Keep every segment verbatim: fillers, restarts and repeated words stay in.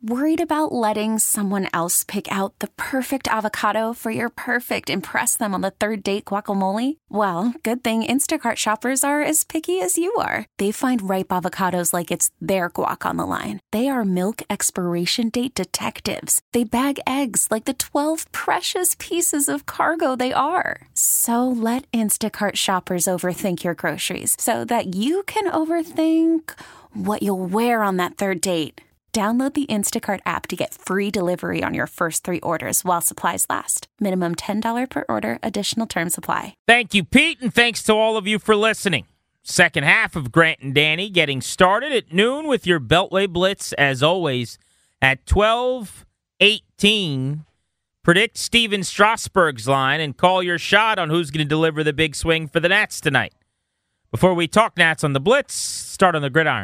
Worried about letting someone else pick out the perfect avocado for your perfect impress them on the third date guacamole? Well, good thing Instacart shoppers are as picky as you are. They find ripe avocados like it's their guac on the line. They are milk expiration date detectives. They bag eggs like the twelve precious pieces of cargo they are. So let Instacart shoppers overthink your groceries so that you can overthink what you'll wear on that third date. Download the Instacart app to get free delivery on your first three orders while supplies last. Minimum ten dollars per order. Additional terms apply. Thank you, Pete, and thanks to all of you for listening. Second half of Grant and Danny getting started at noon with your Beltway Blitz, as always, at twelve eighteen. Predict Steven Strasburg's line and call your shot on who's going to deliver the big swing for the Nats tonight. Before we talk Nats on the Blitz, start on the gridiron.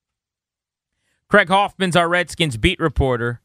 Craig Hoffman's our Redskins beat reporter.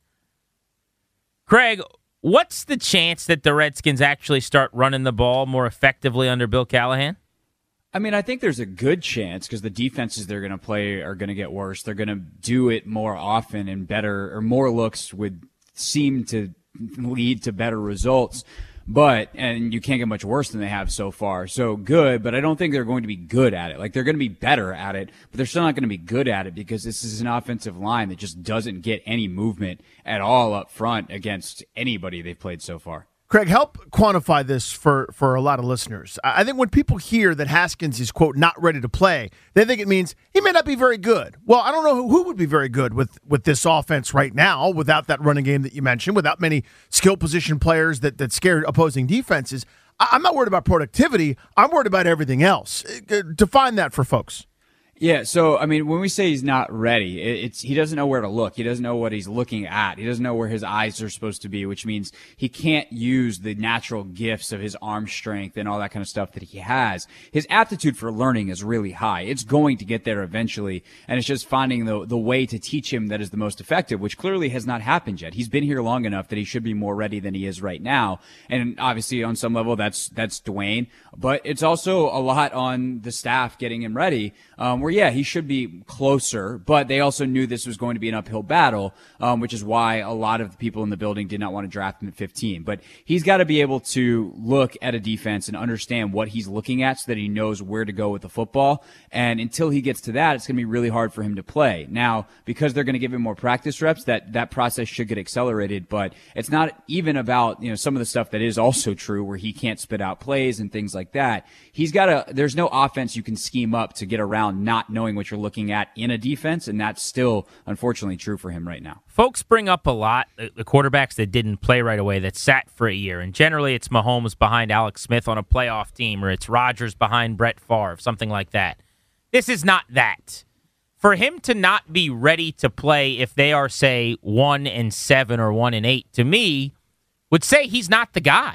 Craig, what's the chance that the Redskins actually start running the ball more effectively under Bill Callahan? I mean, I think there's a good chance because the defenses they're going to play are going to get worse. They're going to do it more often and better, or more looks would seem to lead to better results. But, and you can't get much worse than they have so far. So good, but I don't think they're going to be good at it. Like, they're going to be better at it, but they're still not going to be good at it because this is an offensive line that just doesn't get any movement at all up front against anybody they've played so far. Craig, help quantify this for, for a lot of listeners. I think when people hear that Haskins is, quote, not ready to play, they think it means he may not be very good. Well, I don't know who, who would be very good with, with this offense right now without that running game that you mentioned, without many skill position players that, that scare opposing defenses. I, I'm not worried about productivity. I'm worried about everything else. Define that for folks. Yeah, so, I mean, when we say he's not ready, it's he doesn't know where to look. He doesn't know what he's looking at. He doesn't know where his eyes are supposed to be, which means he can't use the natural gifts of his arm strength and all that kind of stuff that he has. His aptitude for learning is really high. It's going to get there eventually, and it's just finding the the way to teach him that is the most effective, which clearly has not happened yet. He's been here long enough that he should be more ready than he is right now, and obviously on some level that's that's Dwayne, but it's also a lot on the staff getting him ready, um, where yeah, he should be closer, but they also knew this was going to be an uphill battle, um, which is why a lot of the people in the building did not want to draft him at fifteen. But he's got to be able to look at a defense and understand what he's looking at so that he knows where to go with the football. And until he gets to that, it's going to be really hard for him to play. Now, because they're going to give him more practice reps, that, that process should get accelerated, but it's not even about, you know, some of the stuff that is also true where he can't spit out plays and things like that. He's got to, there's no offense you can scheme up to get around not knowing what you're looking at in a defense, and that's still, unfortunately, true for him right now. Folks bring up a lot the quarterbacks that didn't play right away, that sat for a year, and generally it's Mahomes behind Alex Smith on a playoff team, or it's Rodgers behind Brett Favre, something like that. This is not that. For him to not be ready to play if they are, say, one and seven or one and eight, to me, would say he's not the guy.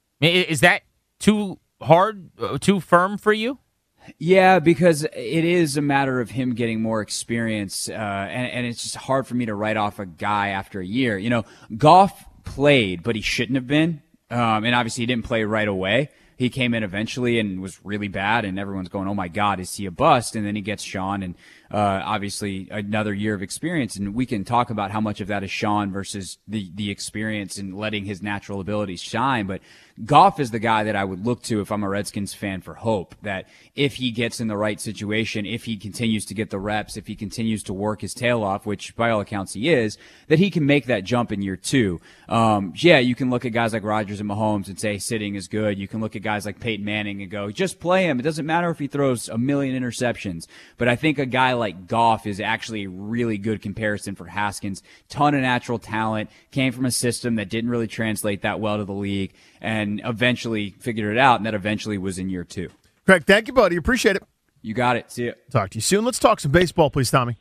Is that too hard, too firm for you? Yeah, because it is a matter of him getting more experience, uh, and, and it's just hard for me to write off a guy after a year. You know, Goff played, but he shouldn't have been, um, and obviously he didn't play right away. He came in eventually and was really bad, and everyone's going, oh, my God, is he a bust? And then he gets Sean, and uh, obviously another year of experience. And we can talk about how much of that is Sean versus the, the experience and letting his natural abilities shine. But Goff is the guy that I would look to if I'm a Redskins fan for hope, that if he gets in the right situation, if he continues to get the reps, if he continues to work his tail off, which by all accounts he is, that he can make that jump in year two. Um, yeah, you can look at guys like Rodgers and Mahomes and say sitting is good. You can look at guys like Peyton Manning and go, just play him. It doesn't matter if he throws a million interceptions. But I think a guy like Goff is actually a really good comparison for Haskins. Ton of natural talent, came from a system that didn't really translate that well to the league, and eventually figured it out, and that eventually was in year two. Craig, thank you, buddy. Appreciate it. You got it. See you. Talk to you soon. Let's talk some baseball, please, Tommy.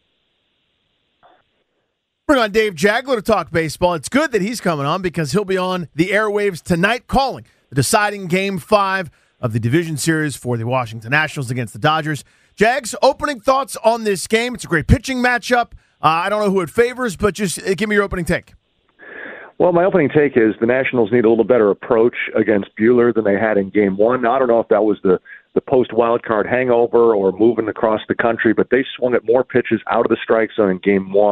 Bring on Dave Jagler to talk baseball. It's good that he's coming on because he'll be on the airwaves tonight calling the deciding Game five of the division series for the Washington Nationals against the Dodgers. Jags, opening thoughts on this game. It's a great pitching matchup. Uh, I don't know who it favors, but just uh, give me your opening take. Well, my opening take is the Nationals need a little better approach against Buehler than they had in Game one. Now, I don't know if that was the, the post-wildcard hangover or moving across the country, but they swung at more pitches out of the strike zone in Game one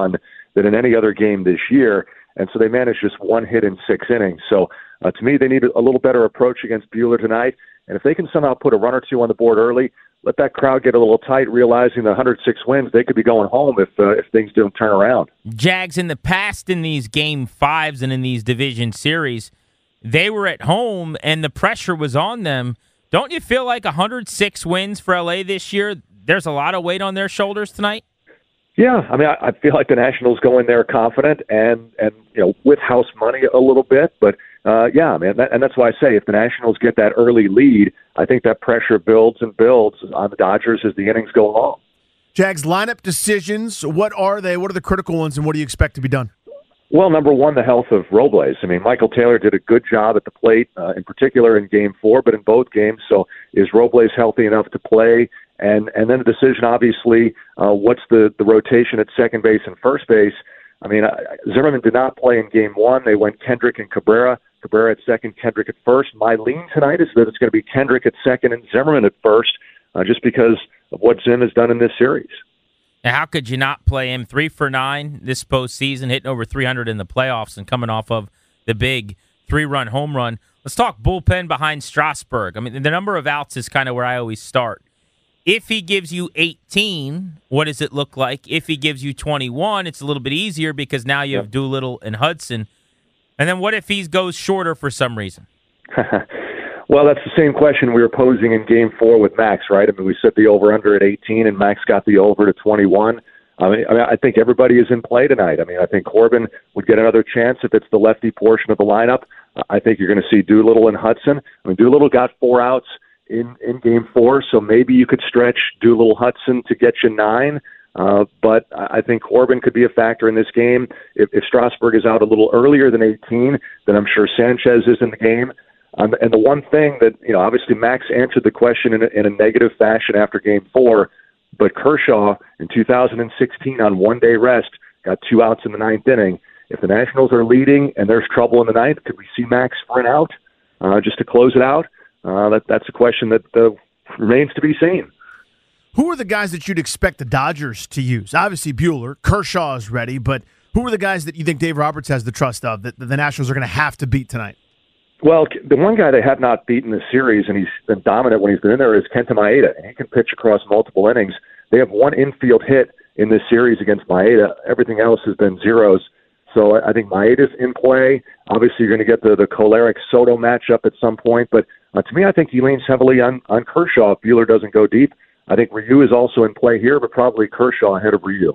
than in any other game this year. And so they managed just one hit in six innings. So uh, to me, they need a little better approach against Buehler tonight. And if they can somehow put a run or two on the board early, let that crowd get a little tight, realizing the one hundred six wins, they could be going home if uh, if things don't turn around. Jags, in the past in these game fives and in these division series, they were at home and the pressure was on them. Don't you feel like one hundred six wins for L A this year, there's a lot of weight on their shoulders tonight? Yeah, I mean, I, I feel like the Nationals go in there confident and, and you know, with house money a little bit. But, uh, yeah, man, that, and that's why I say if the Nationals get that early lead, I think that pressure builds and builds on the Dodgers as the innings go along. Jags, lineup decisions, what are they? What are the critical ones, and what do you expect to be done? Well, number one, the health of Robles. I mean, Michael Taylor did a good job at the plate, uh, in particular in Game Four, but in both games. So is Robles healthy enough to play? And and then the decision, obviously, uh, what's the, the rotation at second base and first base? I mean, uh, Zimmerman did not play in Game One. They went Kendrick and Cabrera. Cabrera at second, Kendrick at first. My lean tonight is that it's going to be Kendrick at second and Zimmerman at first, uh, just because of what Zim has done in this series. Now, how could you not play him? Three for nine this postseason, hitting over three hundred in the playoffs and coming off of the big three-run home run. Let's talk bullpen behind Strasburg. I mean, the number of outs is kind of where I always start. If he gives you eighteen, what does it look like? If he gives you twenty-one, it's a little bit easier because now you have yep. Doolittle and Hudson. And then what if he goes shorter for some reason? Well, that's the same question we were posing in Game Four with Max, right? I mean, we set the over/under at eighteen, and Max got the over to twenty-one. I mean, I mean, I think everybody is in play tonight. I mean, I think Corbin would get another chance if it's the lefty portion of the lineup. I think you're going to see Doolittle and Hudson. I mean, Doolittle got four outs in, in Game Four, so maybe you could stretch Doolittle Hudson to get you nine. Uh, but I think Corbin could be a factor in this game. If, if Strasburg is out a little earlier than eighteen, then I'm sure Sanchez is in the game. Um, and the one thing that, you know, obviously Max answered the question in a, in a negative fashion after Game Four, but Kershaw in two thousand sixteen on one-day rest got two outs in the ninth inning. If the Nationals are leading and there's trouble in the ninth, could we see Max for an out uh, just to close it out? Uh, that, that's a question that uh, remains to be seen. Who are the guys that you'd expect the Dodgers to use? Obviously Buehler, Kershaw is ready, but who are the guys that you think Dave Roberts has the trust of that the Nationals are going to have to beat tonight? Well, the one guy they have not beaten this series, and he's been dominant when he's been in there, is Kenta Maeda, and he can pitch across multiple innings. They have one infield hit in this series against Maeda. Everything else has been zeros. So I think Maeda's in play. Obviously, you're going to get the, the Kolarek-Soto matchup at some point, but uh, to me, I think he leans heavily on, on Kershaw if Buehler doesn't go deep. I think Ryu is also in play here, but probably Kershaw ahead of Ryu.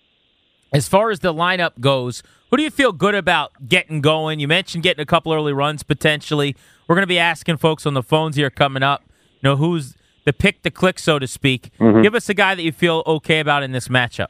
As far as the lineup goes, who do you feel good about getting going? You mentioned getting a couple early runs potentially. We're going to be asking folks on the phones here coming up, you know, who's the pick to click, so to speak. Mm-hmm. Give us a guy that you feel okay about in this matchup.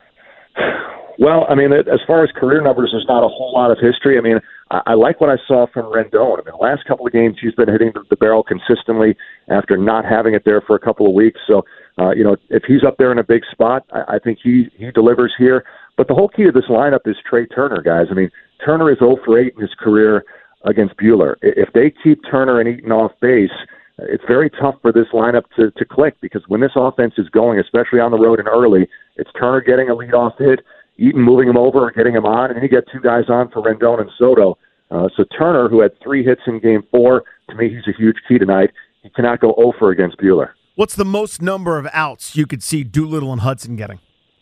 Well, I mean, as far as career numbers, there's not a whole lot of history. I mean, I, I like what I saw from Rendon. I mean, the last couple of games, he's been hitting the, the barrel consistently after not having it there for a couple of weeks. So, uh, you know, if he's up there in a big spot, I, I think he, he delivers here. But the whole key to this lineup is Trey Turner, guys. I mean, Turner is oh for eight in his career against Buehler. If they keep Turner and Eaton off base, it's very tough for this lineup to, to click, because when this offense is going, especially on the road and early, it's Turner getting a leadoff hit, Eaton moving him over or getting him on, and then you get two guys on for Rendon and Soto. Uh, so Turner, who had three hits in Game Four, to me, he's a huge key tonight. He cannot go oh for against Buehler. What's the most number of outs you could see Doolittle and Hudson getting?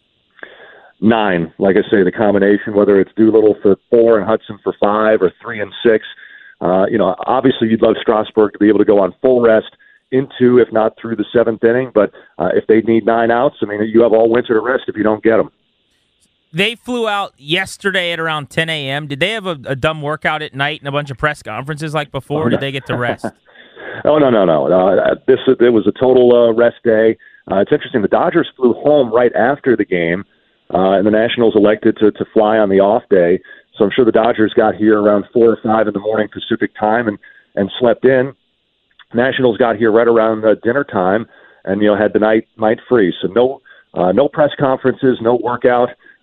Nine. Like I say, the combination, whether it's Doolittle for four and Hudson for five or three and six. Uh, you know, obviously you'd love Strasburg to be able to go on full rest into, if not through the seventh inning. But uh, if they need nine outs, I mean, you have all winter to rest if you don't get them. They flew out yesterday at around ten a.m. Did they have a, a dumb workout at night and a bunch of press conferences like before, or did they get to rest? oh, no, no, no. Uh, this It was a total uh, rest day. Uh, it's interesting. The Dodgers flew home right after the game, uh, and the Nationals elected to, to fly on the off day. So I'm sure the Dodgers got here around four or five in the morning Pacific time and, and slept in. Nationals got here right around uh, dinner time and, you know, had the night night free. So no uh, no press conferences, no workout.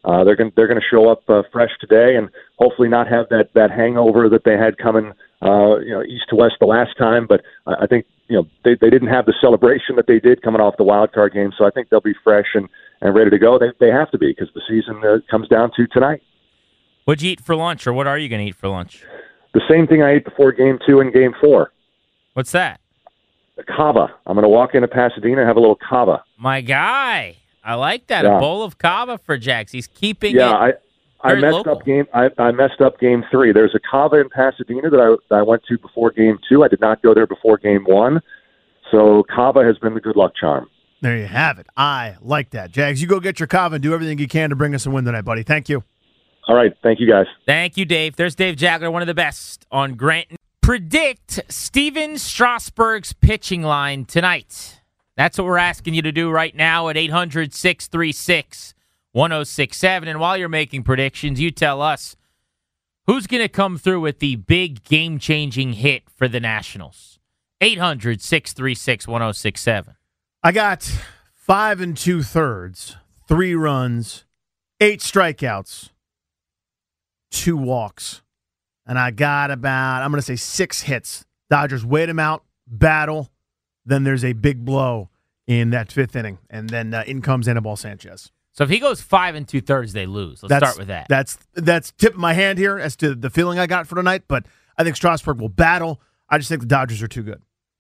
uh, they're going they're going to show up uh, fresh today and hopefully not have that that hangover that they had coming uh, you know east to west the last time. But I, I think you know they they didn't have the celebration that they did coming off the wild card game, so I think they'll be fresh and, and ready to go. They they have to be because the season uh, comes down to tonight. What'd you eat for lunch, or what are you going to eat for lunch? The same thing I ate before game two and game four. What's that? Kava. I'm going to walk into Pasadena and have a little kava. My guy. I like that. Yeah. A bowl of kava for Jax. He's keeping yeah, it I, I messed local. up game. I, I messed up game three. There's a kava in Pasadena that I, that I went to before game two. I did not go there before game one. So kava has been the good luck charm. There you have it. I like that. Jags, you go get your kava and do everything you can to bring us a win tonight, buddy. Thank you. All right. Thank you, guys. Thank you, Dave. There's Dave Jackler, one of the best on Grant. Predict Steven Strasburg's pitching line tonight. That's what we're asking you to do right now at eight hundred, six three six, one oh six seven. And while you're making predictions, you tell us who's going to come through with the big game-changing hit for the Nationals. eight hundred, six three six, one oh six seven. I got five and two-thirds, three runs, eight strikeouts, two walks. And I got about, I'm going to say six hits. Dodgers wait him out, battle. Then there's a big blow in that fifth inning. And then uh, in comes Anibal Sanchez. So if he goes five and two-thirds, they lose. Let's that's, start with that. That's that's tip of my hand here as to the feeling I got for tonight. But I think Strasburg will battle. I just think the Dodgers are too good.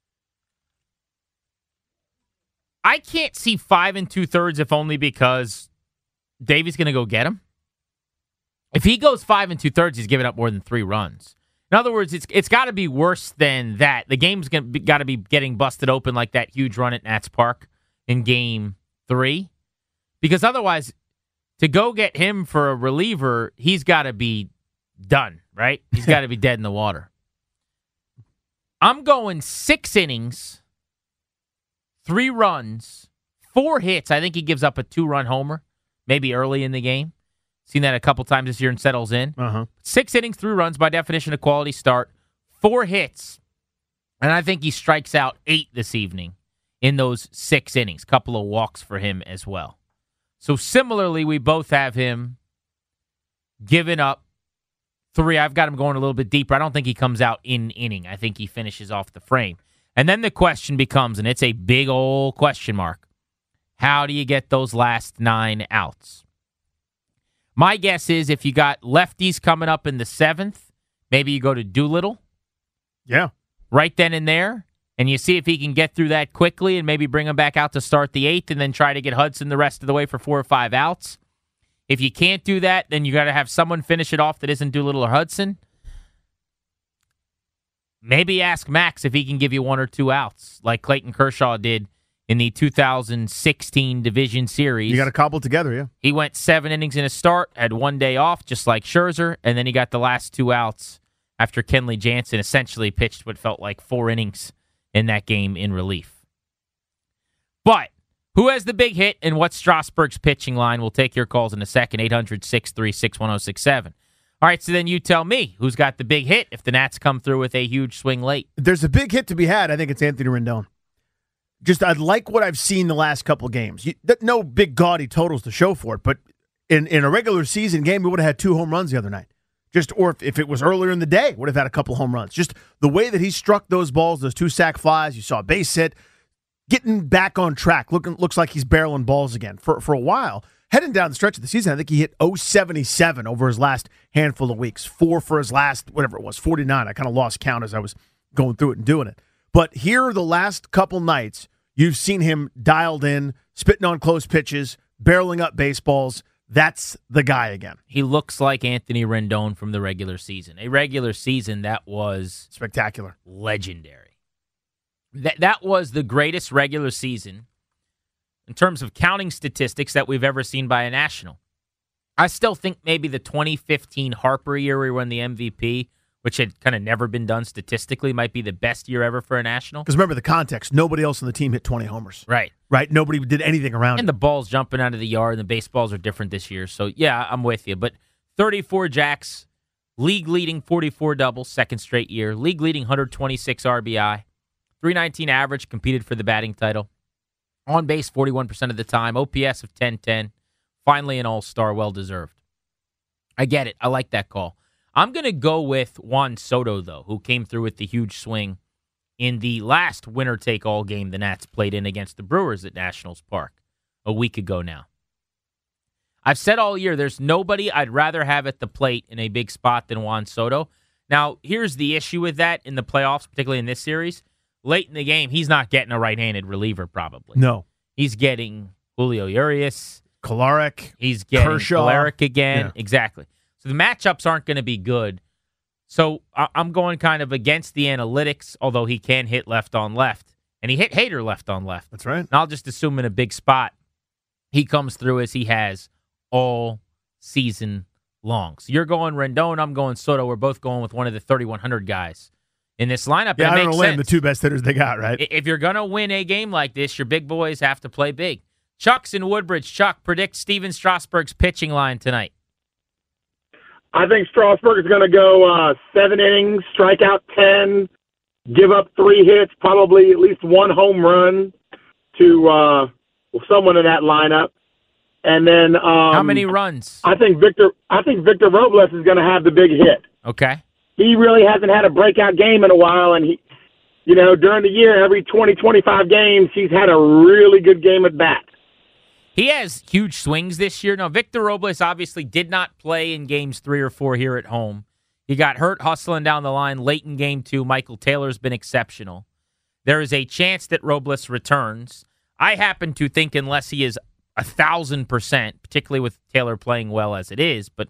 I can't see five and two-thirds if only because Davey's going to go get him. If he goes five and two-thirds, he's giving up more than three runs. In other words, it's it's got to be worse than that. The game's got to be getting busted open like that huge run at Nats Park in game three. Because otherwise, to go get him for a reliever, he's got to be done, right? He's got to be dead in the water. I'm going six innings, three runs, four hits. I think he gives up a two-run homer, maybe early in the game. Seen that a couple times this year and settles in. Uh-huh. Six innings, three runs, by definition, a quality start. Four hits. And I think he strikes out eight this evening in those six innings. Couple of walks for him as well. So similarly, we both have him giving up three. I've got him going a little bit deeper. I don't think he comes out in inning. I think he finishes off the frame. And then the question becomes, and it's a big old question mark, how do you get those last nine outs? My guess is if you got lefties coming up in the seventh, maybe you go to Doolittle. Yeah. Right then and there. And you see if he can get through that quickly and maybe bring him back out to start the eighth and then try to get Hudson the rest of the way for four or five outs. If you can't do that, then you got to have someone finish it off that isn't Doolittle or Hudson. Maybe ask Max if he can give you one or two outs like Clayton Kershaw did in the two thousand sixteen Division Series. You got to cobble together, yeah. He went seven innings in a start, had one day off, just like Scherzer, and then he got the last two outs after Kenley Jansen essentially pitched what felt like four innings in that game in relief. But who has the big hit and what's Strasburg's pitching line? We'll take your calls in a second, eight hundred, six three six, one oh six seven. All right, so then you tell me who's got the big hit if the Nats come through with a huge swing late. There's a big hit to be had. I think it's Anthony Rendon. Just, I like what I've seen the last couple of games. You, no big gaudy totals to show for it, but in, in a regular season game, we would have had two home runs the other night. Just, or if, if it was earlier in the day, would have had a couple home runs. Just the way that he struck those balls, those two sac flies, you saw a base hit, getting back on track. Looking looks like he's barreling balls again for for a while. Heading down the stretch of the season, I think he hit oh seventy-seven over his last handful of weeks. Four for his last, whatever it was, forty-nine. I kind of lost count as I was going through it and doing it. But here, the last couple nights, you've seen him dialed in, spitting on close pitches, barreling up baseballs. That's the guy again. He looks like Anthony Rendon from the regular season. A regular season that was spectacular, legendary. That that was the greatest regular season in terms of counting statistics that we've ever seen by a National. I still think maybe the twenty fifteen Harper year where he won the M V P, which had kind of never been done statistically, might be the best year ever for a National. Because remember the context, nobody else on the team hit twenty homers. Right. Right? Nobody did anything around And it. the ball's jumping out of the yard, and the baseballs are different this year. So, yeah, I'm with you. But thirty-four jacks, league-leading forty-four doubles, second straight year, league-leading one hundred twenty-six R B I, three nineteen average, competed for the batting title, on base forty-one percent of the time, O P S of ten ten, Finally an all-star, well-deserved. I get it. I like that call. I'm going to go with Juan Soto, though, who came through with the huge swing in the last winner-take-all game the Nats played in against the Brewers at Nationals Park a week ago now. I've said all year there's nobody I'd rather have at the plate in a big spot than Juan Soto. Now, here's the issue with that in the playoffs, particularly in this series. Late in the game, he's not getting a right-handed reliever, probably. No. He's getting Julio Urias. Kolarek. He's getting Kershaw. Kolarek again. Yeah. Exactly. So the matchups aren't going to be good. So I- I'm going kind of against the analytics, although he can hit left on left. And he hit Hader left on left. That's right. And I'll just assume in a big spot, he comes through as he has all season long. So you're going Rendon, I'm going Soto. We're both going with one of the thirty-one hundred guys in this lineup. Yeah, and it I don't makes know, sense. the two best hitters they got, right? If you're going to win a game like this, your big boys have to play big. Chuck's in Woodbridge. Chuck, predict Steven Strasburg's pitching line tonight. I think Strasburg is going to go uh, seven innings, strike out ten, give up three hits, probably at least one home run to uh, someone in that lineup. And then um, how many runs? I think Victor. I think Victor Robles is going to have the big hit. Okay. He really hasn't had a breakout game in a while, and he, you know, during the year, every twenty, twenty-five games, he's had a really good game at bat. He has huge swings this year. Now, Victor Robles obviously did not play in games three or four here at home. He got hurt hustling down the line late in game two. Michael Taylor's been exceptional. There is a chance that Robles returns. I happen to think unless he is a thousand percent, particularly with Taylor playing well as it is, but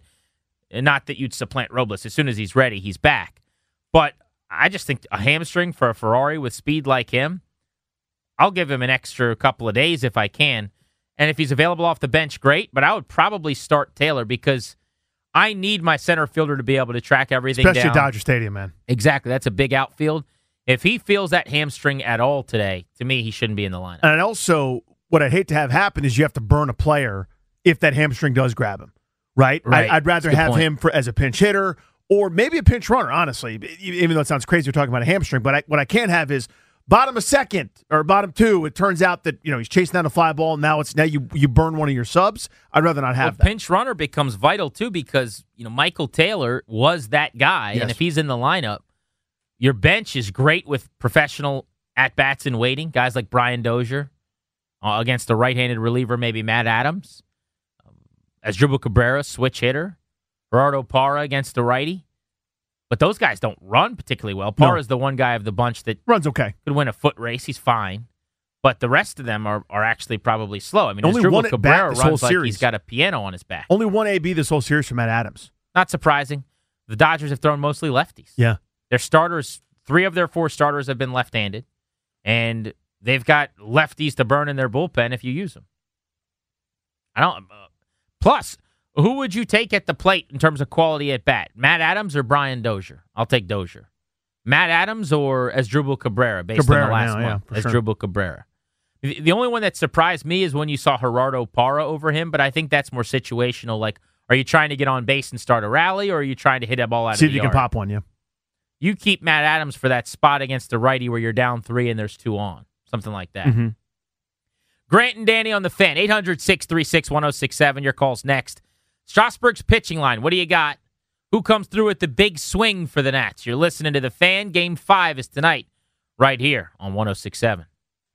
not that you'd supplant Robles. As soon as he's ready, he's back. But I just think a hamstring for a Ferrari with speed like him, I'll give him an extra couple of days if I can. And if he's available off the bench, great. But I would probably start Taylor because I need my center fielder to be able to track everything Especially down. at Dodger Stadium, man. Exactly. That's a big outfield. If he feels that hamstring at all today, to me, he shouldn't be in the lineup. And also, what I'd hate to have happen is you have to burn a player if that hamstring does grab him, right? Right. I, I'd rather That's a good have point. him for as a pinch hitter or maybe a pinch runner, honestly, even though it sounds crazy we're talking about a hamstring. But I, what I can't have is bottom of second or bottom two, it turns out that you know he's chasing down a fly ball. Now it's now you you burn one of your subs. I'd rather not have well, that. Pinch runner becomes vital too because you know Michael Taylor was that guy, Yes. and if he's in the lineup, your bench is great with professional at bats in waiting. Guys like Brian Dozier uh, against a right-handed reliever, maybe Matt Adams, um, Asdrubal Cabrera, switch hitter, Gerardo Parra against the righty. But those guys don't run particularly well. Parra is the one guy of the bunch that Runs okay. could win a foot race. He's fine. But the rest of them are, are actually probably slow. I mean, Only Asdrubal one at bat Cabrera this whole runs like series. he's got a piano on his back. Only one A B this whole series from Matt Adams. Not surprising. The Dodgers have thrown mostly lefties. Yeah. Their starters, three of their four starters have been left-handed, and they've got lefties to burn in their bullpen if you use them. I don't. Uh, plus, who would you take at the plate in terms of quality at bat? Matt Adams or Brian Dozier? I'll take Dozier. Matt Adams or Asdrubal Cabrera based Cabrera on the last now, yeah, one? for sure. Asdrubal Cabrera. The the only one that surprised me is when you saw Gerardo Parra over him, but I think that's more situational. Like, are you trying to get on base and start a rally, or are you trying to hit a ball out See of if the you yard? can pop one, yeah. You keep Matt Adams for that spot against the righty where you're down three and there's two on. Something like that. Mm-hmm. Grant and Danny on the Fan. eight hundred, six three six, one oh six seven. Your call's next. Strasburg's pitching line. What do you got? Who comes through with the big swing for the Nats? You're listening to the Fan. Game five is tonight right here on one oh six seven.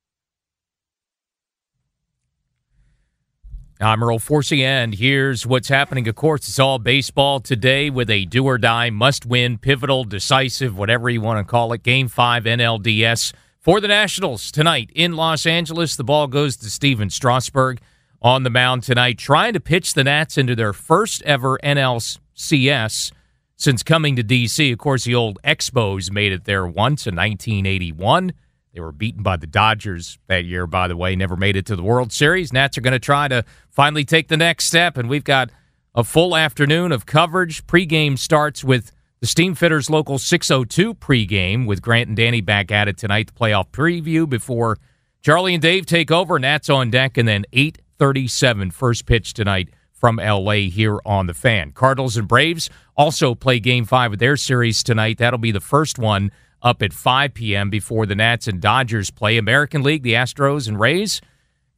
I'm Earl Forsey, and here's what's happening. Of course, it's all baseball today with a do-or-die, must-win, pivotal, decisive, whatever you want to call it, Game five N L D S for the Nationals tonight in Los Angeles. The ball goes to Steven Strasburg on the mound tonight, trying to pitch the Nats into their first-ever N L C S since coming to D C. Of course, the old Expos made it there once in nineteen eighty-one. They were beaten by the Dodgers that year, by the way, never made it to the World Series. Nats are going to try to finally take the next step, and we've got a full afternoon of coverage. Pregame starts with the Steamfitters Local six oh two pregame with Grant and Danny back at it tonight, the playoff preview before Charlie and Dave take over. Nats on deck, and then eight thirty-seven first pitch tonight from L A here on the Fan. Cardinals and Braves also play Game five of their series tonight. That'll be the first one up at five p.m. before the Nats and Dodgers play. American League, the Astros and Rays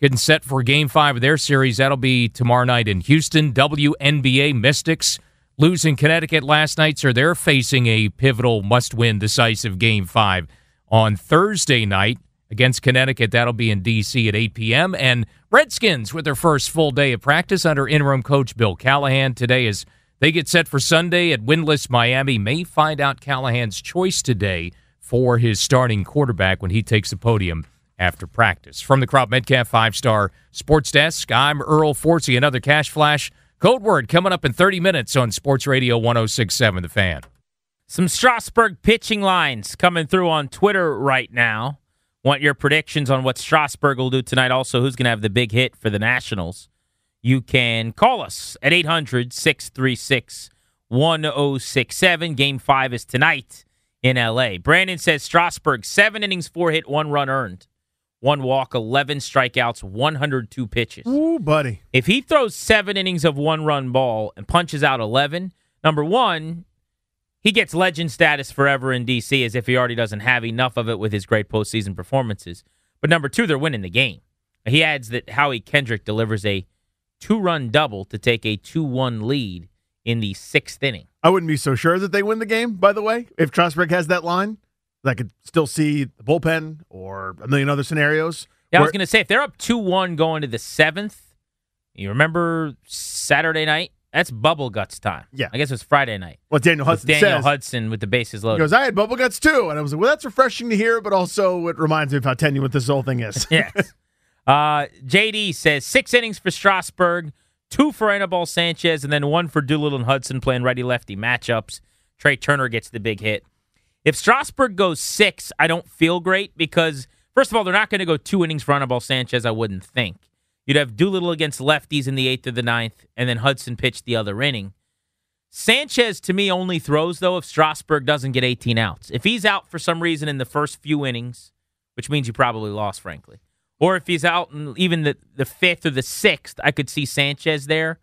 getting set for Game five of their series. That'll be tomorrow night in Houston. W N B A Mystics losing Connecticut last night, so they're facing a pivotal must-win decisive Game five on Thursday night against Connecticut. That'll be in D C at eight p.m. And Redskins with their first full day of practice under interim coach Bill Callahan today as they get set for Sunday at winless Miami. May find out Callahan's choice today for his starting quarterback when he takes the podium after practice. From the Crop Metcalf five-star Sports Desk, I'm Earl Forsey. Another Cash Flash Code Word coming up in thirty minutes on Sports Radio one oh six point seven The Fan. Some Strasburg pitching lines coming through on Twitter right now. Want your predictions on what Strasburg will do tonight. Also, who's going to have the big hit for the Nationals. You can call us at eight hundred, six three six, one oh six seven. Game five is tonight in L A. Brandon says Strasburg, seven innings, four hit, one run earned. One walk, eleven strikeouts, one hundred two pitches. Ooh, buddy. If he throws seven innings of one-run ball and punches out eleven, number one, he gets legend status forever in D C as if he already doesn't have enough of it with his great postseason performances. But number two, they're winning the game. He adds that Howie Kendrick delivers a two-run double to take a two one lead in the sixth inning. I wouldn't be so sure that they win the game, by the way, if Strasburg has that line. I could still see the bullpen or a million other scenarios. Yeah, where, I was going to say, if they're up two one going to the seventh, you remember Saturday night? That's bubble guts time. Yeah. I guess it was Friday night. Well, Daniel Hudson Daniel says. Hudson with the bases loaded. He goes, I had bubble guts too. And I was like, well, that's refreshing to hear, but also it reminds me of how tenuous this whole thing is. Yes. Uh, J D says six innings for Strasburg, two for Anibal Sanchez, and then one for Doolittle and Hudson playing righty-lefty matchups. Trey Turner gets the big hit. If Strasburg goes six, I don't feel great because, first of all, they're not going to go two innings for Anibal Sanchez, I wouldn't think. You'd have Doolittle against lefties in the eighth or the ninth, and then Hudson pitched the other inning. Sanchez, to me, only throws, though, if Strasburg doesn't get eighteen outs. If he's out for some reason in the first few innings, which means you probably lost, frankly, or if he's out in even the, the fifth or the sixth, I could see Sanchez there.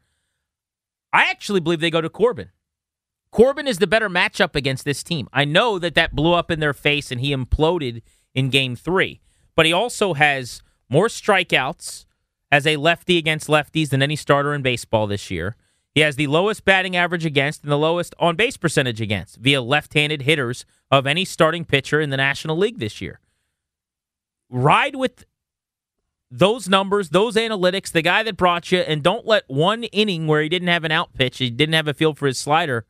I actually believe they go to Corbin. Corbin is the better matchup against this team. I know that that blew up in their face and he imploded in game three, but he also has more strikeouts as a lefty against lefties than any starter in baseball this year. He has the lowest batting average against and the lowest on-base percentage against via left-handed hitters of any starting pitcher in the National League this year. Ride with those numbers, those analytics, the guy that brought you, and don't let one inning where he didn't have an out pitch, he didn't have a feel for his slider,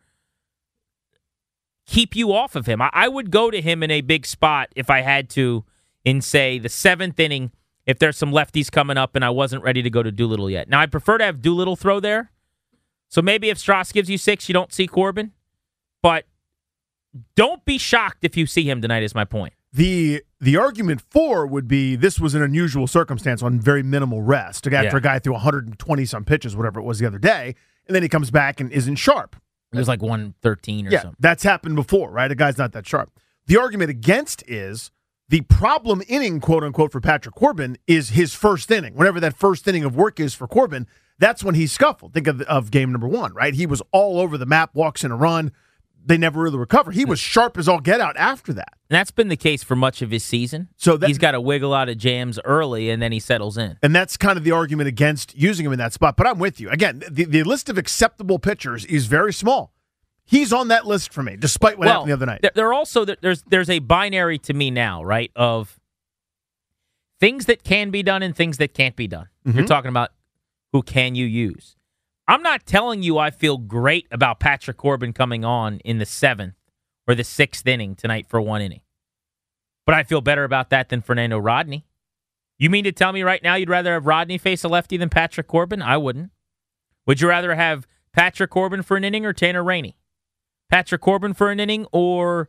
keep you off of him. I, I would go to him in a big spot if I had to in, say, the seventh inning if there's some lefties coming up and I wasn't ready to go to Doolittle yet. Now, I prefer to have Doolittle throw there. So maybe if Strauss gives you six, you don't see Corbin. But don't be shocked if you see him tonight is my point. The the argument for would be this was an unusual circumstance on very minimal rest. After Yeah. a guy threw one hundred twenty-some pitches, whatever it was the other day, and then he comes back and isn't sharp. It was like one thirteen or yeah, something. that's happened before, right? A guy's not that sharp. The argument against is the problem inning, quote unquote, for Patrick Corbin is his first inning. Whenever that first inning of work is for Corbin, that's when he scuffled. Think of, of game number one, right? He was all over the map, walks in a run. They never really recover. He was sharp as all get out after that. And that's been the case for much of his season. So that, he's got to wiggle out of jams early, and then he settles in. And that's kind of the argument against using him in that spot. But I'm with you. Again, the, the list of acceptable pitchers is very small. He's on that list for me, despite what well, happened the other night. There are also there's there's a binary to me now, right, of things that can be done and things that can't be done. Mm-hmm. You're talking about who can you use. I'm not telling you I feel great about Patrick Corbin coming on in the seventh or the sixth inning tonight for one inning. But I feel better about that than Fernando Rodney. You mean to tell me right now you'd rather have Rodney face a lefty than Patrick Corbin? I wouldn't. Would you rather have Patrick Corbin for an inning or Tanner Rainey? Patrick Corbin for an inning or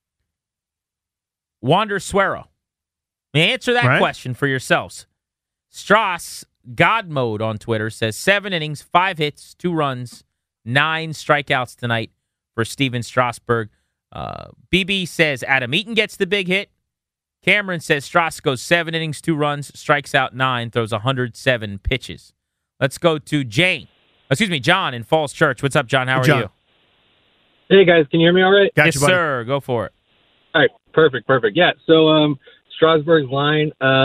Wander Suero? Answer that right. question for yourselves. Strauss, God Mode on Twitter, says seven innings, five hits, two runs, nine strikeouts tonight for Steven Strasburg. Uh, B B says Adam Eaton gets the big hit. Cameron says Strauss goes seven innings, two runs, strikes out nine, throws one hundred seven pitches. Let's go to Jane. Excuse me, John in Falls Church. What's up, John? How are John. you? Hey, guys. Can you hear me all right? Got yes, you, buddy. sir. Go for it. All right. Perfect, perfect. Yeah, so um, Strasburg's line, uh,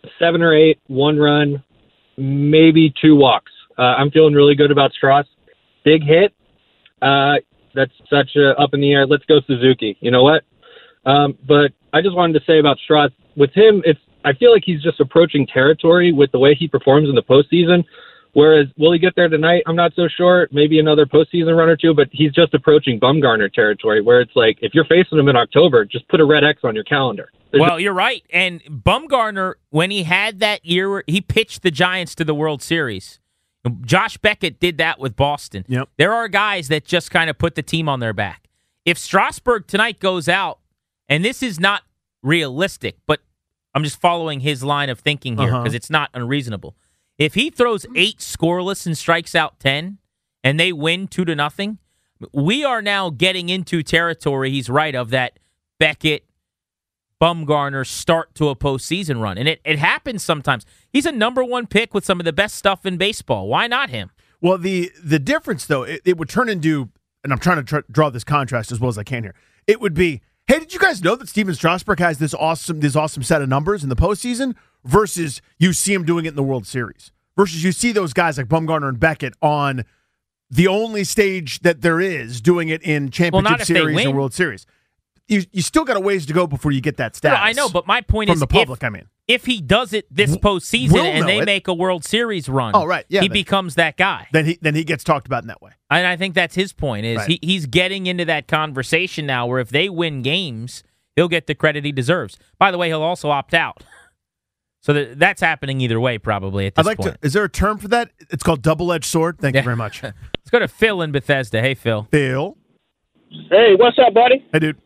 seven or eight, one run, maybe two walks. Uh, I'm feeling really good about Strauss. Big hit. Uh, that's such a up in the air. Let's go Suzuki. You know what? Um, but I just wanted to say about Strauss. With him, it's I feel like he's just approaching territory with the way he performs in the postseason. Whereas, will he get there tonight? I'm not so sure. Maybe another postseason run or two, but he's just approaching Bumgarner territory, where it's like, if you're facing him in October, just put a red X on your calendar. There's well, you're right. And Bumgarner, when he had that year where he pitched the Giants to the World Series, Josh Beckett did that with Boston. Yep. There are guys that just kind of put the team on their back. If Strasburg tonight goes out, and this is not realistic, but I'm just following his line of thinking here because uh-huh. it's not unreasonable. If he throws eight scoreless and strikes out ten, and they win two to nothing, we are now getting into territory. He's right of that Beckett, Bumgarner start to a postseason run, and it it happens sometimes. He's a number one pick with some of the best stuff in baseball. Why not him? Well, the the difference though, it, it would turn into, and I'm trying to tr- draw this contrast as well as I can here. It would be, hey, did you guys know that Steven Strasburg has this awesome this awesome set of numbers in the postseason? Versus you see him doing it in the World Series. Versus you see those guys like Bumgarner and Beckett on the only stage that there is doing it in Championship well, Series and World Series. You you still got a ways to go before you get that status. No, I know, but my point from is the public. If, I mean, if he does it this postseason we'll and they it. make a World Series run, oh right, yeah, he then, becomes that guy. Then he then he gets talked about in that way. And I think that's his point. Is right. he, he's getting into that conversation now where if they win games, he'll get the credit he deserves. By the way, he'll also opt out. So that, that's happening either way, probably, at this I'd like point. To, is there a term for that? It's called double-edged sword. Thank yeah. you very much. Let's go to Phil in Bethesda. Hey, Phil. Phil. Hey, what's up, buddy? Hey, dude.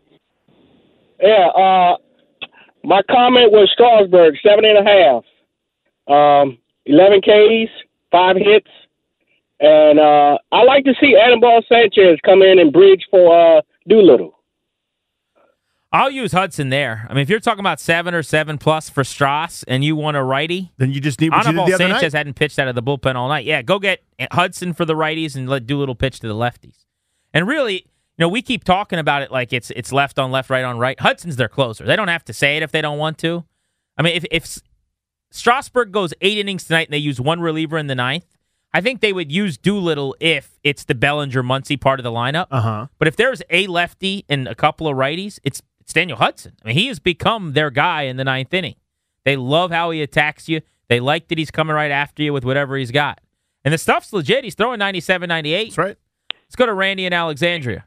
Yeah, uh, my comment was Strasburg, seven and a half. Um, eleven Ks, five hits. And uh, I like to see Anibal Sanchez come in and bridge for uh, Doolittle. I'll use Hudson there. I mean, if you're talking about seven or seven plus for Strauss and you want a righty, then you just need what Anibal you did the other Sanchez night. hadn't pitched out of the bullpen all night. Yeah, go get Hudson for the righties and let Doolittle pitch to the lefties. And really, you know, we keep talking about it like it's it's left on left, right on right. Hudson's their closer. They don't have to say it if they don't want to. I mean, if if Strasburg goes eight innings tonight and they use one reliever in the ninth, I think they would use Doolittle if it's the Bellinger-Muncy part of the lineup. Uh-huh. But if there's a lefty and a couple of righties, it's It's Daniel Hudson. I mean, he has become their guy in the ninth inning. They love how he attacks you. They like that he's coming right after you with whatever he's got. And the stuff's legit. He's throwing ninety-seven, ninety-eight. That's right. Let's go to Randy in Alexandria.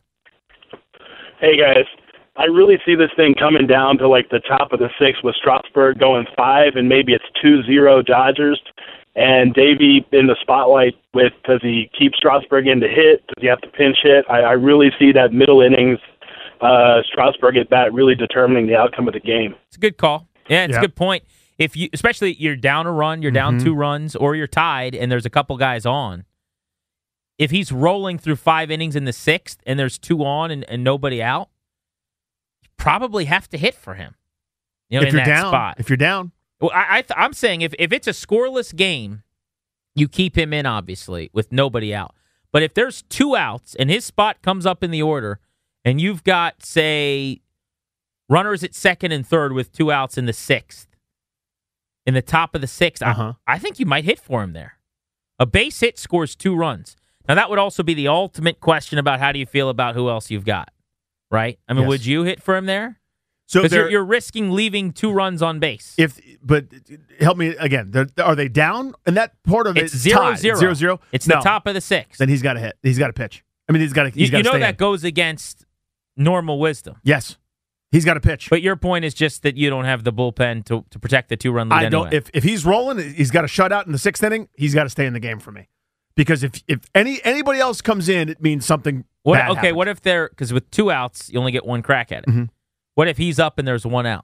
Hey, guys. I really see this thing coming down to, like, the top of the sixth with Strasburg going five, and maybe it's two zero Dodgers. And Davey in the spotlight with, does he keep Strasburg in to hit? Does he have to pinch hit? I, I really see that middle innings Uh, Strasburg at bat really determining the outcome of the game. It's a good call. Yeah, it's yeah. a good point. If you, especially you're down a run, you're down mm-hmm. two runs, or you're tied, and there's a couple guys on. If he's rolling through five innings in the sixth, and there's two on and, and nobody out, you probably have to hit for him. You know, if in you're that down, spot. if you're down, well, I, I th- I'm saying if if it's a scoreless game, you keep him in obviously with nobody out. But if there's two outs and his spot comes up in the order, and you've got, say, runners at second and third with two outs in the sixth, in the top of the sixth, uh-huh. I, I think you might hit for him there. A base hit scores two runs. Now, that would also be the ultimate question about how do you feel about who else you've got, right? I mean, yes. would you hit for him there? So Because you're, you're risking leaving two runs on base. If, but help me again. Are they down? And that part of it's it, zero, tied. zero. zero zero. It's no. the top of the sixth. Then he's got to hit. He's got to pitch. I mean, he's got to. You, you you know stay that in. goes against normal wisdom. Yes, he's got to pitch. But your point is just that you don't have the bullpen to, to protect the two run lead. I anyway. don't. If if he's rolling, he's got a shutout in the sixth inning. He's got to stay in the game for me, because if if any anybody else comes in, it means something. What, bad okay, happens. what if they're because with two outs you only get one crack at it. Mm-hmm. What if he's up and there's one out?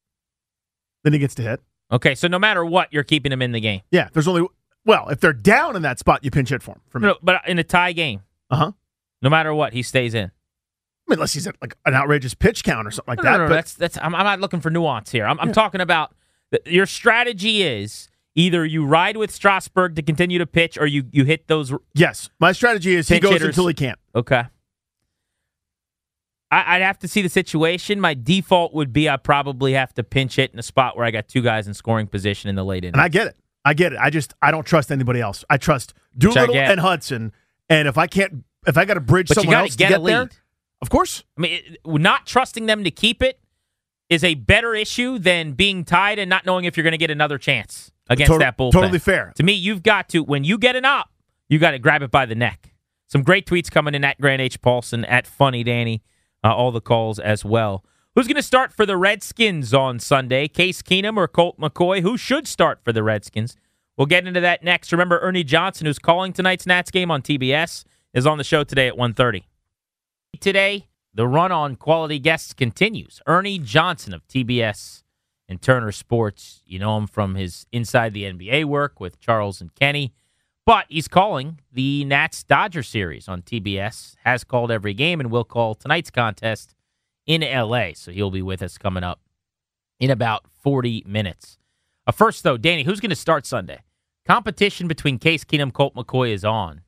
Then he gets to hit. Okay, so no matter what, you're keeping him in the game. Yeah, there's only well, if they're down in that spot, you pinch hit for him. For me, No, but in a tie game, uh huh. no matter what, he stays in. I mean, unless he's at like an outrageous pitch count or something like No, that. no, no, but that's that's. I'm, I'm not looking for nuance here. I'm, I'm Yeah. talking about the, your strategy is either you ride with Strasburg to continue to pitch, or you you hit those. yes, my strategy is he Pinch goes hitters. until he can't. Okay. I, I'd have to see the situation. My default would be I probably have to pinch hit in a spot where I got two guys in scoring position in the late innings. And I get it. I get it. I just I don't trust anybody else. I trust Doolittle and Hudson. And if I can't, if I got to bridge but someone else get to get a lead. there, of course. I mean, it, not trusting them to keep it is a better issue than being tied and not knowing if you're going to get another chance against Total, that bullpen. Totally fair. To me, you've got to, when you get an up, you got to grab it by the neck. Some great tweets coming in at Grant H. Paulson, at Funny Danny, uh, all the calls as well. Who's going to start for the Redskins on Sunday? Case Keenum or Colt McCoy? Who should start for the Redskins? We'll get into that next. Remember, Ernie Johnson, who's calling tonight's Nats game on T B S, is on the show today at one thirty. Today, the run on quality guests continues. Ernie Johnson of T B S and Turner Sports. You know him from his Inside the N B A work with Charles and Kenny. But he's calling the Nats-Dodger series on T B S. Has called every game and will call tonight's contest in L A. So he'll be with us coming up in about forty minutes. Uh, first, though, Danny, who's going to start Sunday? Competition between Case Keenum, Colt McCoy is on.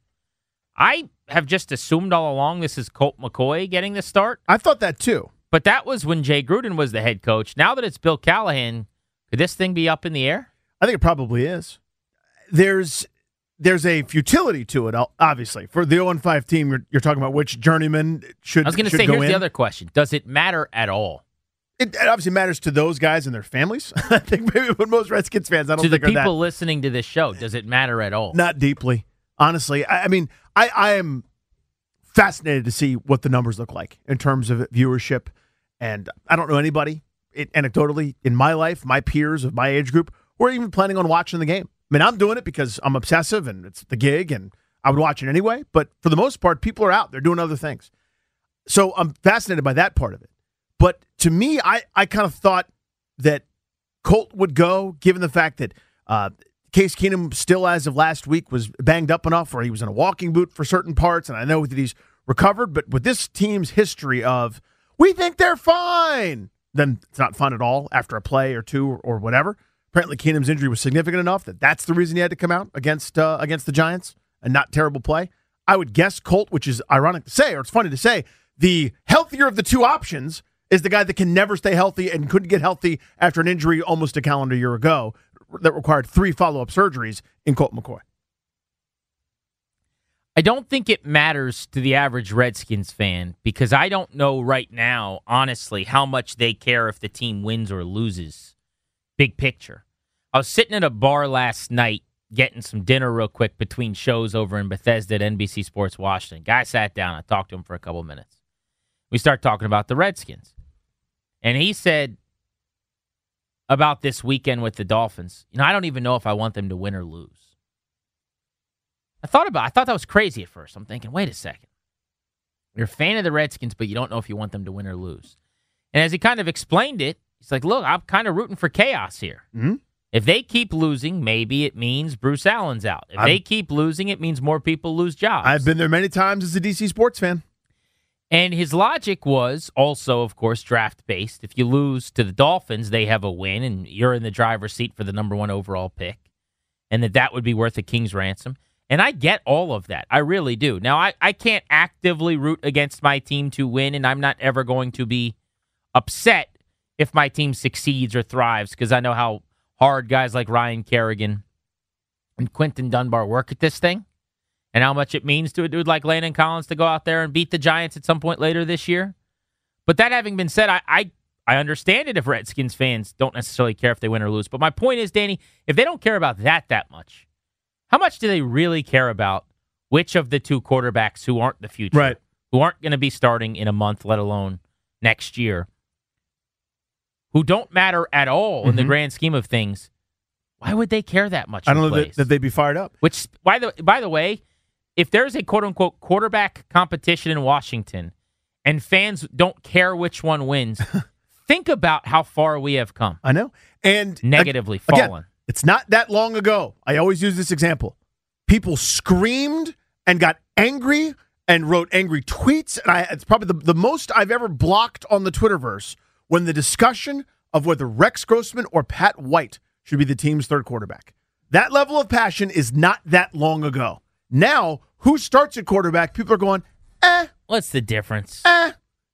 I have just assumed all along this is Colt McCoy getting the start. I thought that too. But that was when Jay Gruden was the head coach. Now that it's Bill Callahan, could this thing be up in the air? I think it probably is. There's there's a futility to it, obviously. For the oh and five team, you're, you're talking about which journeyman should I was going to should say, go here's in. the other question. Does it matter at all? It, it obviously matters to those guys and their families. I think maybe with most Redskins fans, I don't to think the are people that, listening to this show, does it matter at all? Not deeply, honestly. I, I mean, I, I am fascinated to see what the numbers look like in terms of viewership. And I don't know anybody, it, anecdotally, in my life, my peers of my age group, who are even planning on watching the game. I mean, I'm doing it because I'm obsessive and it's the gig and I would watch it anyway. But for the most part, people are out. They're doing other things. So I'm fascinated by that part of it. But to me, I, I kind of thought that Colt would go, given the fact that uh, Case Keenum still, as of last week, was banged up enough where he was in a walking boot for certain parts, and I know that he's recovered. But with this team's history of, we think they're fine, then it's not fun at all after a play or two or, or whatever. Apparently, Keenum's injury was significant enough that that's the reason he had to come out against uh, against the Giants and not terrible play. I would guess Colt, which is ironic to say, or it's funny to say, the healthier of the two options is the guy that can never stay healthy and couldn't get healthy after an injury almost a calendar year ago that required three follow-up surgeries in Colt McCoy. I don't think it matters to the average Redskins fan because I don't know right now, honestly, how much they care if the team wins or loses. Big picture. I was sitting at a bar last night getting some dinner real quick between shows over in Bethesda at N B C Sports Washington. Guy sat down. I talked to him for a couple minutes. We start talking about the Redskins. And he said about this weekend with the Dolphins, you know, I don't even know if I want them to win or lose. I thought about I thought that was crazy at first. I'm thinking, wait a second. You're a fan of the Redskins, but you don't know if you want them to win or lose. And as he kind of explained it, he's like, look, I'm kind of rooting for chaos here. Mm-hmm. If they keep losing, maybe it means Bruce Allen's out. If I'm, they keep losing, it means more people lose jobs. I've been there many times as a D C sports fan. And his logic was also, of course, draft-based. If you lose to the Dolphins, they have a win, and you're in the driver's seat for the number one overall pick, and that that would be worth a king's ransom. And I get all of that. I really do. Now, I, I can't actively root against my team to win, and I'm not ever going to be upset if my team succeeds or thrives because I know how hard guys like Ryan Kerrigan and Quinton Dunbar work at this thing. And how much it means to a dude like Landon Collins to go out there and beat the Giants at some point later this year. But that having been said, I, I I understand it if Redskins fans don't necessarily care if they win or lose. But my point is, Danny, if they don't care about that that much, how much do they really care about which of the two quarterbacks who aren't the future, right, who aren't going to be starting in a month, let alone next year, who don't matter at all mm-hmm. in the grand scheme of things? Why would they care that much? I don't know that, that they'd be fired up. Which, by the by the way, if there's a quote-unquote quarterback competition in Washington and fans don't care which one wins, think about how far we have come. I know. And negatively again, fallen. It's not that long ago. I always use this example. People screamed and got angry and wrote angry tweets. And I, it's probably the, the most I've ever blocked on the Twitterverse when the discussion of whether Rex Grossman or Pat White should be the team's third quarterback. That level of passion is not that long ago. Now, who starts at quarterback? People are going, eh. What's the difference? Eh.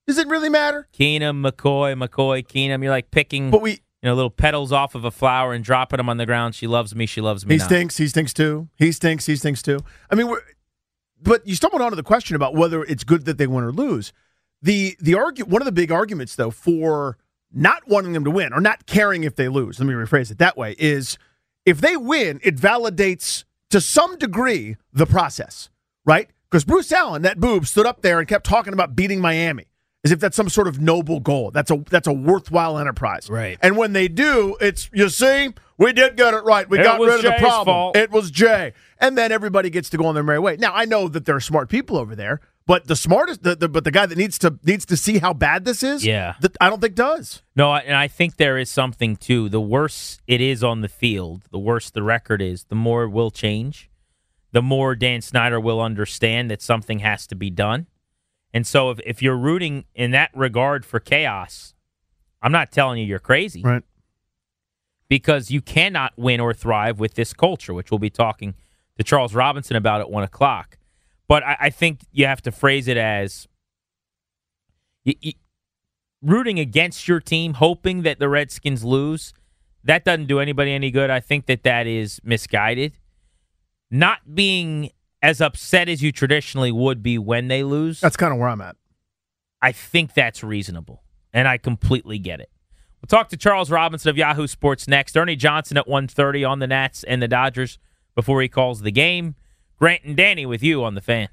Does it really matter? Keenum, McCoy, McCoy, Keenum. You're like picking But we, you know, little petals off of a flower and dropping them on the ground. She loves me. She loves me he not. stinks. He stinks too. He stinks. He stinks too. I mean, we're, but you stumbled onto the question about whether it's good that they win or lose. The the argue one of the big arguments though for not wanting them to win or not caring if they lose. Let me rephrase it that way: is if they win, it validates to some degree the process, right? Because Bruce Allen, that boob, stood up there and kept talking about beating Miami as if that's some sort of noble goal. That's a that's a worthwhile enterprise. Right. And when they do, it's, you see, we did get it right. We It got was rid of the Jay's problem. fault. It was Jay. And then everybody gets to go on their merry way. Now, I know that there are smart people over there, but the smartest, the, the, but the guy that needs to needs to see how bad this is, Yeah. that I don't think does. No, I- and I think there is something, too. The worse it is on the field, the worse the record is, the more it will change. The more Dan Snyder will understand that something has to be done. And so if, if you're rooting in that regard for chaos, I'm not telling you you're crazy. Right. Because you cannot win or thrive with this culture, which we'll be talking to Charles Robinson about at one o'clock. But I, I think you have to phrase it as y- y- rooting against your team, hoping that the Redskins lose, that doesn't do anybody any good. I think that that is misguided. Not being as upset as you traditionally would be when they lose, That's kind of where I'm at. I think that's reasonable, and I completely get it. We'll talk to Charles Robinson of Yahoo Sports next. Ernie Johnson at one thirty on the Nats and the Dodgers before he calls the game. Grant and Danny with you on the Fan.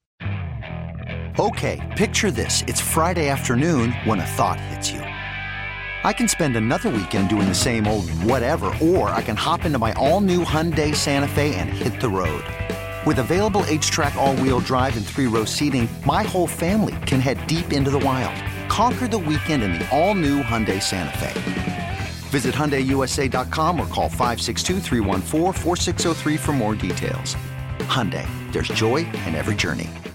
Okay, picture this. It's Friday afternoon when a thought hits you. I can spend another weekend doing the same old whatever, or I can hop into my all-new Hyundai Santa Fe and hit the road. With available H-Track all-wheel drive and three-row seating, my whole family can head deep into the wild. Conquer the weekend in the all-new Hyundai Santa Fe. Visit Hyundai U S A dot com or call five six two, three one four, four six zero three for more details. Hyundai, there's joy in every journey.